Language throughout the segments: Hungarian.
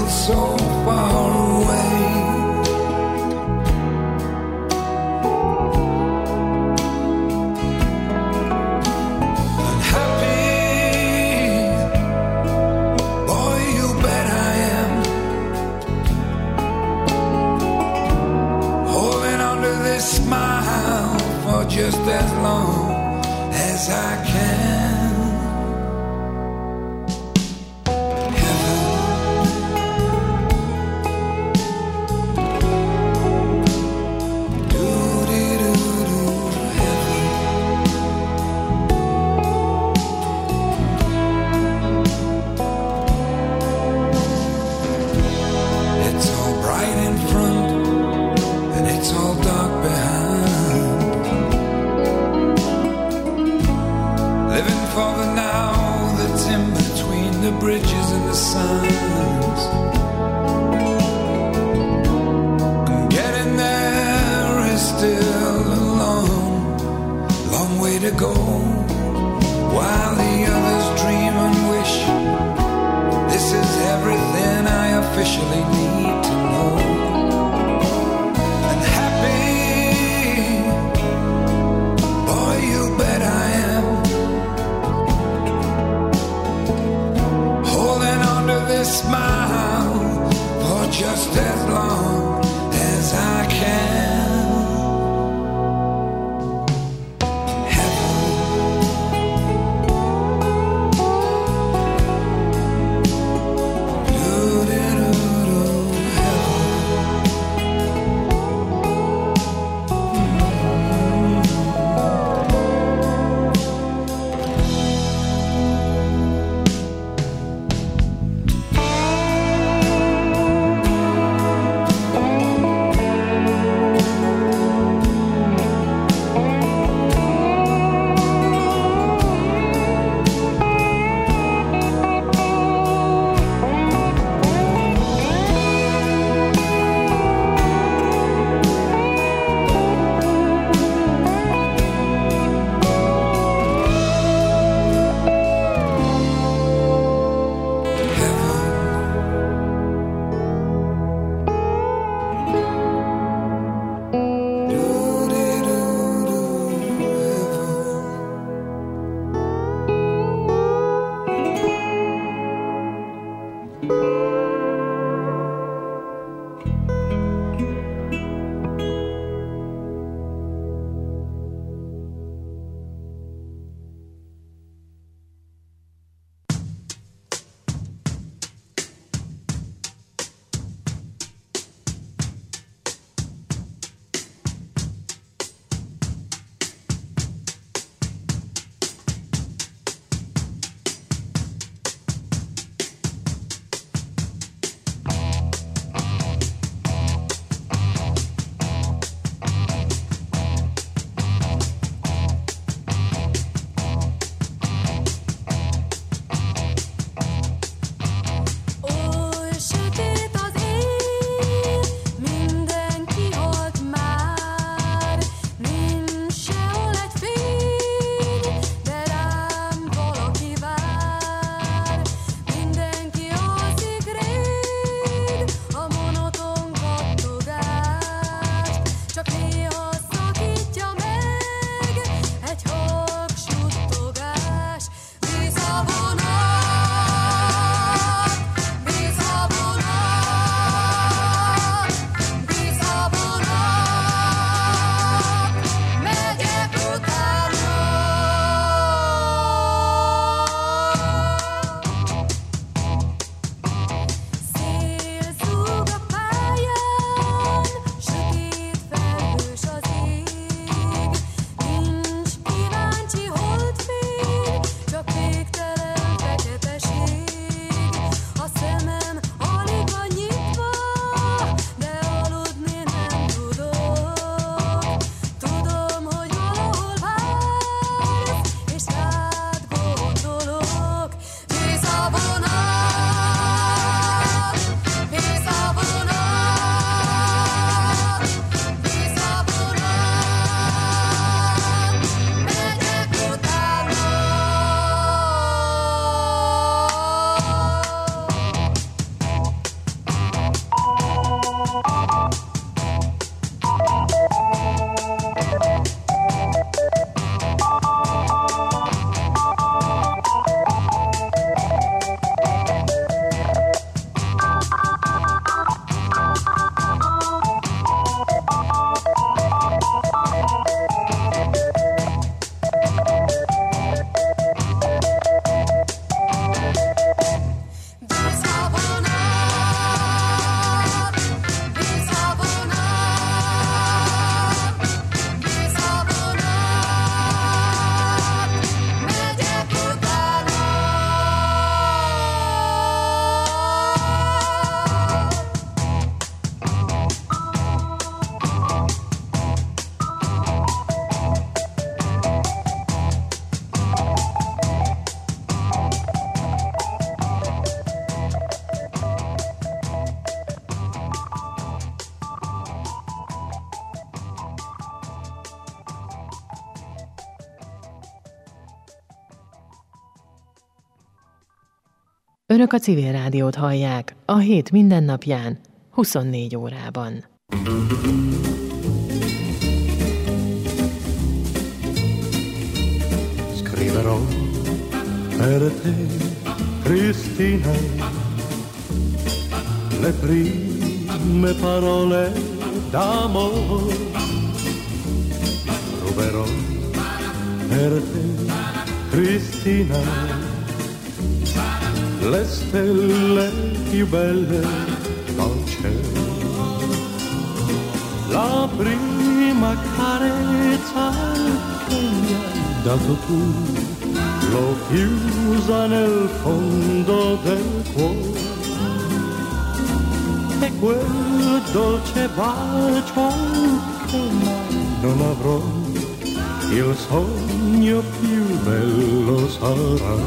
feels so far away. Just as long as I can. Heaven, doo-dee-doo-doo, heaven. It's all bright in front and it's all dark behind. For the now that's in between the bridges and the signs. And getting there is still a long, long way to go. While the others dream and wish, this is everything I officially need to know. And happy, boy, you bet I am. This smile for just as long as I can. Önök a Civil Rádiót hallják, a hét mindennapján, 24 órában. Scriverò per te, Cristina, le prime parole d'amore. Ruberò per te, Cristina, le stelle più belle al cielo. La prima carezza che mi hai dato tu, l'ho chiusa nel fondo del cuore. E quel dolce bacio che mai non avrò, il sogno più bello sarà.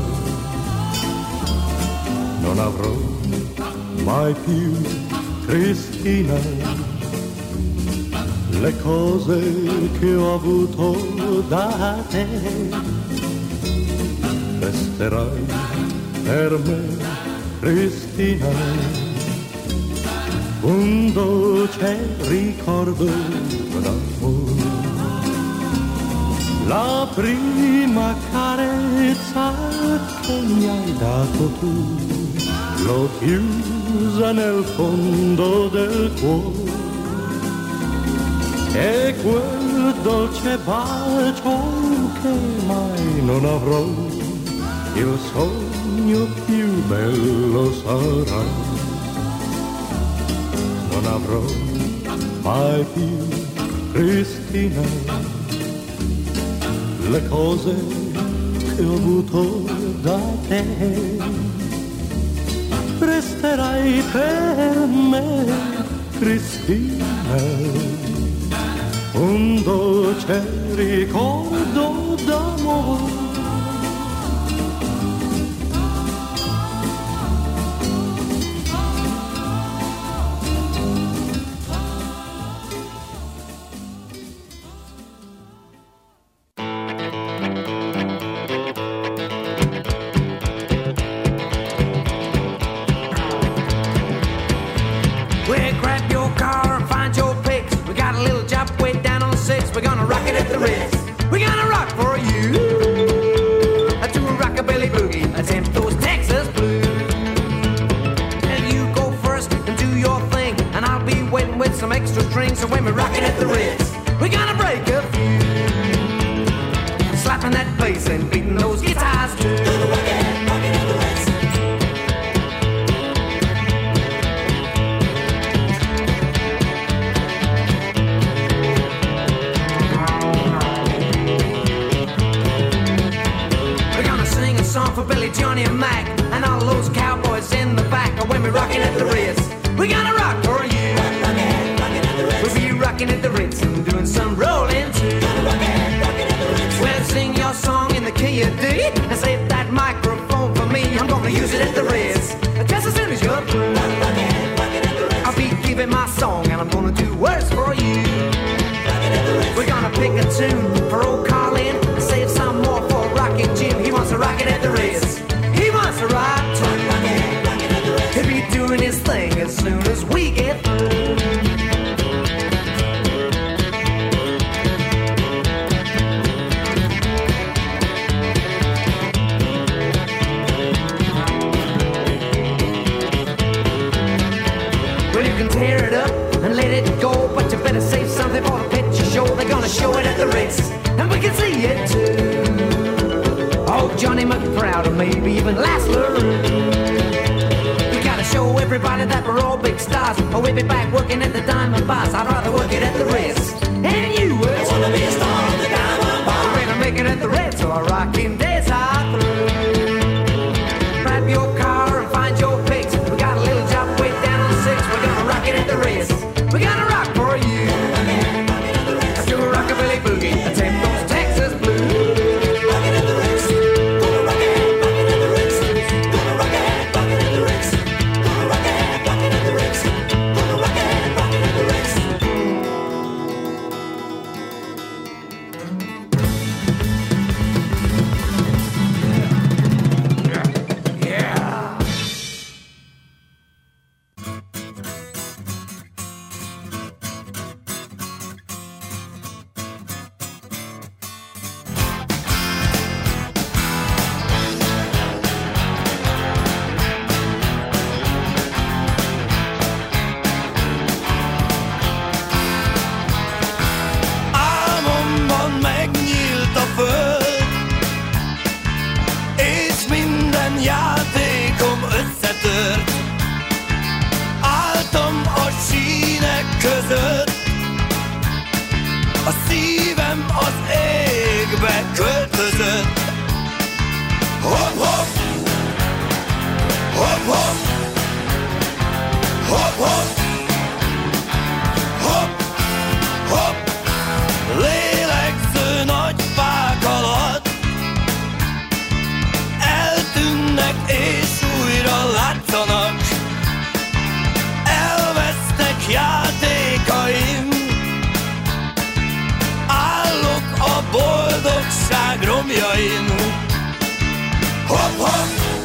Non avrò mai più, Cristina, le cose che ho avuto da te. Resterai per me, Cristina, un dolce ricordo d'amore. La prima carezza che mi hai dato tu, l'ho chiusa nel fondo del cuore. E quel dolce bacio che mai non avrò, il sogno più bello sarà. Non avrò mai più, Cristina, le cose che ho avuto da te. Resterai per me, Cristina, un dolce ricordo d'amore. a szívem az égbe költözött. Hopp, hopp, hopp, hopp, hopp, hopp, hopp, hopp, lélegző nagy fák alatt eltűnnek és újra látszanak. Elvesztek játékaim, állok a boldogság romjain. Hopp, hopp,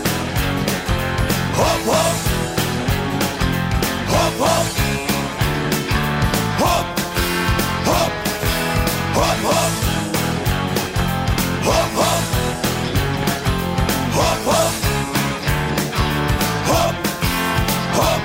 hopp, hopp, hopp, hopp, hopp, hopp, hopp, hopp, hopp, hopp, hopp, hopp, hopp, hopp.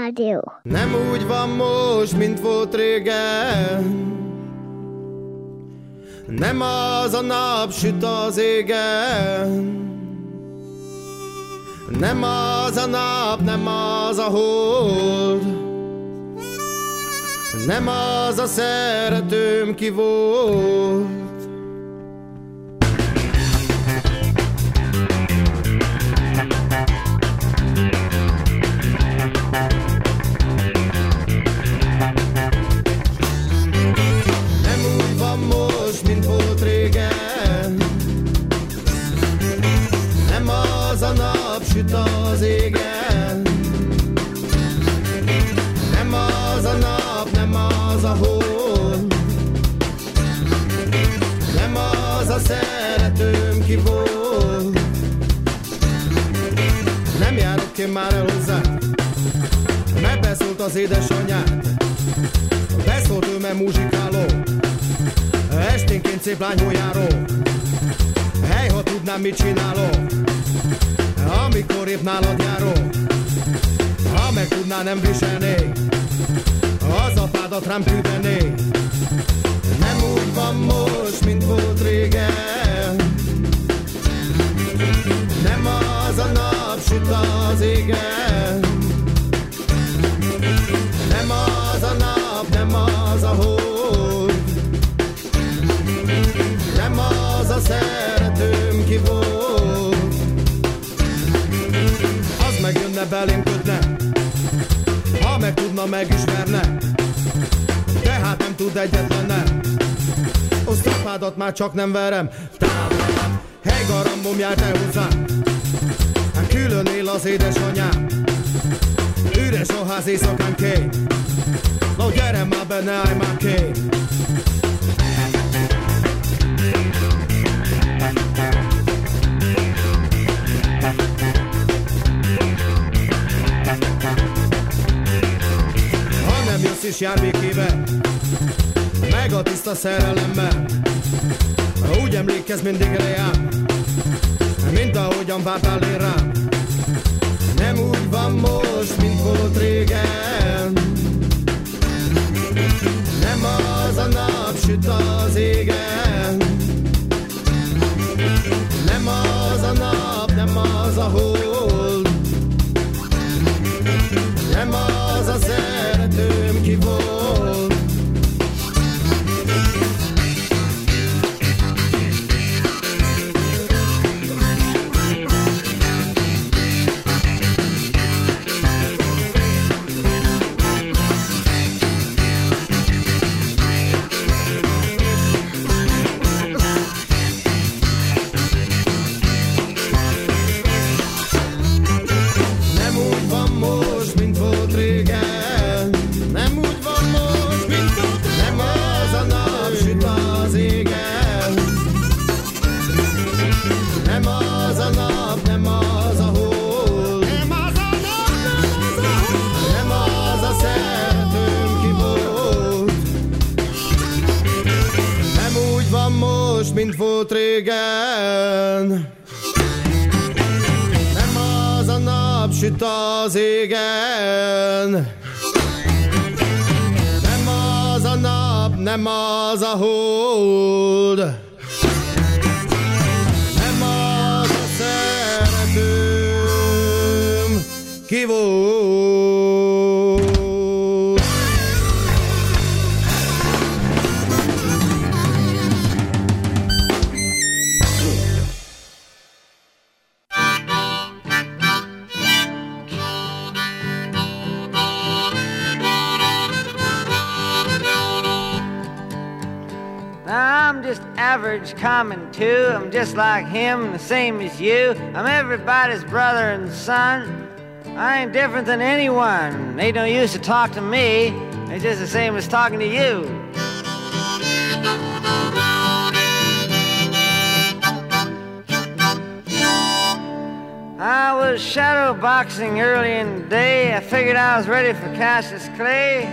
Rádió. Nem úgy van most, mint volt régen. Nem az a nap süt az égen. Nem az a nap, nem az a hold. Nem az a szeretőm, ki volt. Most, mint volt régen. Nem az a nap süt az égen. Nem az a nap, nem az a hold. Nem az a szeretőm, ki volt. Nem járok én már el hozzá, mert beszólt az édesanyád. Beszólt ő, mert muzsikáló. Esténként szép lány járó. Hely, ha tudnám, mit csinálok, amikor épp nálad járok. Ha meg tudná, nem viselnék, az apádat rám küldenék. Nem úgy van most, mint volt régen. Nem az a nap süt az égen. Nem az a nap, nem az a hold. Nem az a szeretőm, ki volt. Az megjönne belém kötne, ha meg tudna, megismerne. De hát nem tud egyetlen. Azt apádat már csak nem verem. Távolabb, hely garambom, járt el hozzám. Hát külön él az édesanyám. Üres a ház éjszakánként. No gyere már be, ne állj már ként. Ha nem jössz is jár békébe, meg a tiszta szerelemmel. Úgy emlékezz mindig rám, mint ahogyan vártál én rám. Nem úgy van most, mint volt régen. Nem az a nap süt az égen. Nem az a nap, nem az a hold. Nem az a szeretőm, ki volt. Mint volt régen. Nem az a nap süt az égen. Nem az a nap, nem az a hold. Nem az a szeretőm, ki volt. Average common too. I'm just like him, the same as you. I'm everybody's brother and son. I ain't different than anyone. Ain't no use to talk to me. It's just the same as talking to you. I was shadow boxing early in the day. I figured I was ready for Cassius Clay.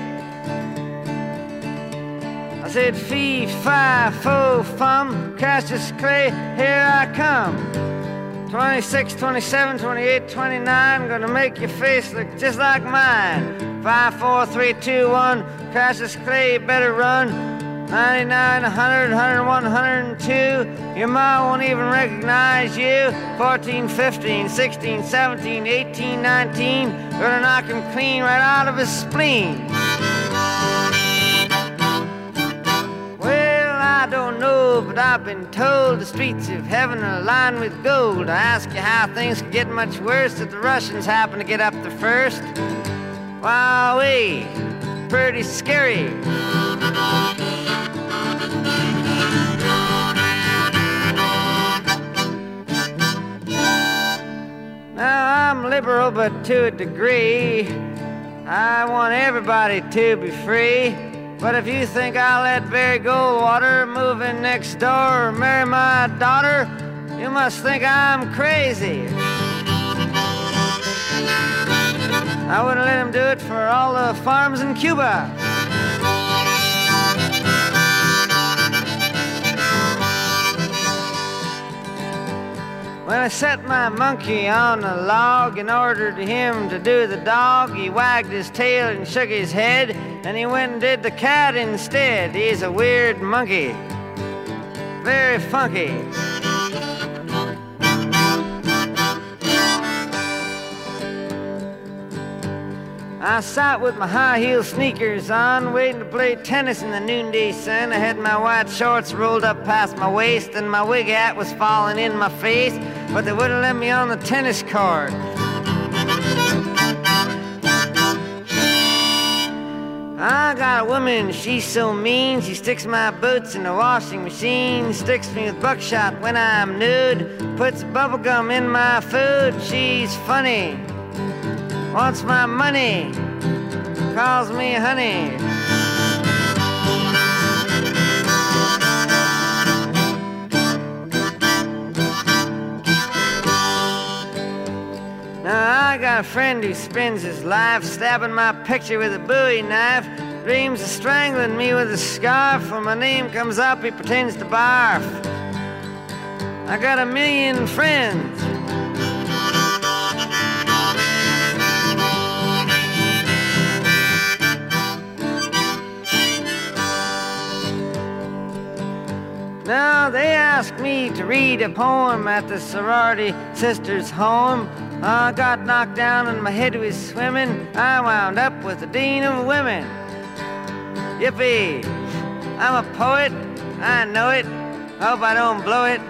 I said, fee, fi, fo, fum, Cassius Clay, here I come. 26, 27, 28, 29, gonna make your face look just like mine. 5, 4, 3, 2, 1, Cassius Clay, you better run. 99, 100, 101, 102, your ma won't even recognize you. 14, 15, 16, 17, 18, 19, gonna knock him clean right out of his spleen. Well, I don't know, but I've been told the streets of heaven are lined with gold. I ask you how things could get much worse if the Russians happen to get up there first. Wowee, pretty scary. Now, I'm liberal, but to a degree. I want everybody to be free. But if you think I'll let Barry Goldwater move in next door or marry my daughter, you must think I'm crazy. I wouldn't let him do it for all the farms in Cuba. When I set my monkey on a log and ordered him to do the dog, he wagged his tail and shook his head, and he went and did the cat instead. He's a weird monkey, very funky. I sat with my high-heel sneakers on, waiting to play tennis in the noonday sun. I had my white shorts rolled up past my waist, and my wig hat was falling in my face, but they wouldn't let me on the tennis court. I got a woman, she's so mean, she sticks my boots in the washing machine, sticks me with buckshot when I'm nude, puts bubblegum in my food. She's funny, wants my money, calls me honey. Now I got a friend who spends his life stabbing my picture with a Bowie knife, dreams of strangling me with a scarf. When my name comes up, he pretends to barf. I got a million friends. Now they asked me to read a poem at the sorority sister's home. I got knocked down and my head was swimming. I wound up with the dean of women. Yippee! I'm a poet, I know it. Hope I don't blow it.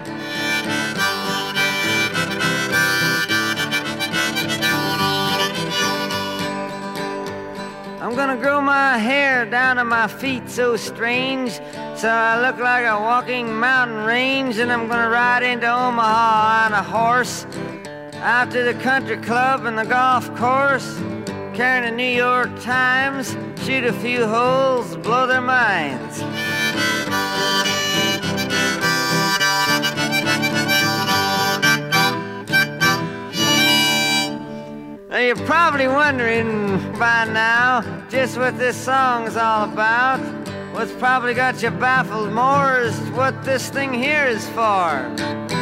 I'm gonna grow my hair down to my feet so strange, so I look like a walking mountain range, and I'm gonna ride into Omaha on a horse, out to the country club and the golf course, carrying a New York Times, shoot a few holes, blow their minds. Now you're probably wondering by now just what this song's all about. What's probably got you baffled more is what this thing here is for.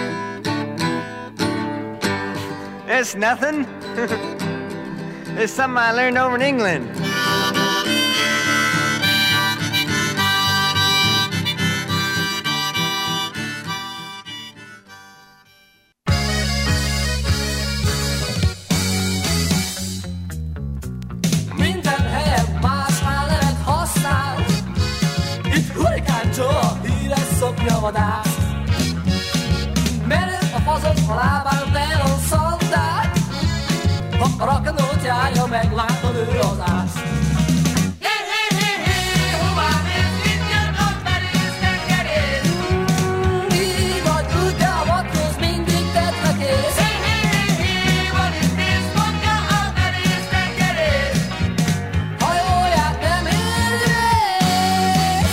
It's nothing. It's something I learned over in England. Vadász. Merő a fazon, a lábán telon szandát. Ha a rakanót járja, meglátod ő az ász. Hová mész, mit jön, ott merész, tengerész? Így vagy úgy, de a matróz mindig tettnek ész. Van itt néz, mondja a merész, tengerész. Hajóját nem éri rész.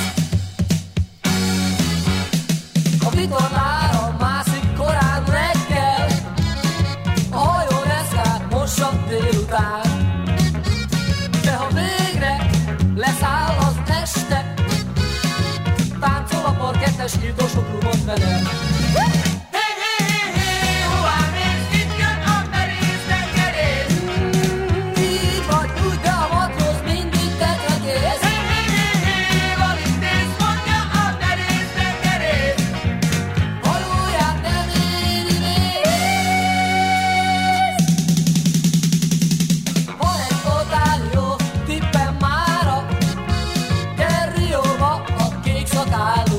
A vitorlára mászik korán reggel, a hajó reszkát mossa délután. De ha végre leszáll az este, táncol a parkettes, nyíltosok rumot vedel. Hová mész? look, I look.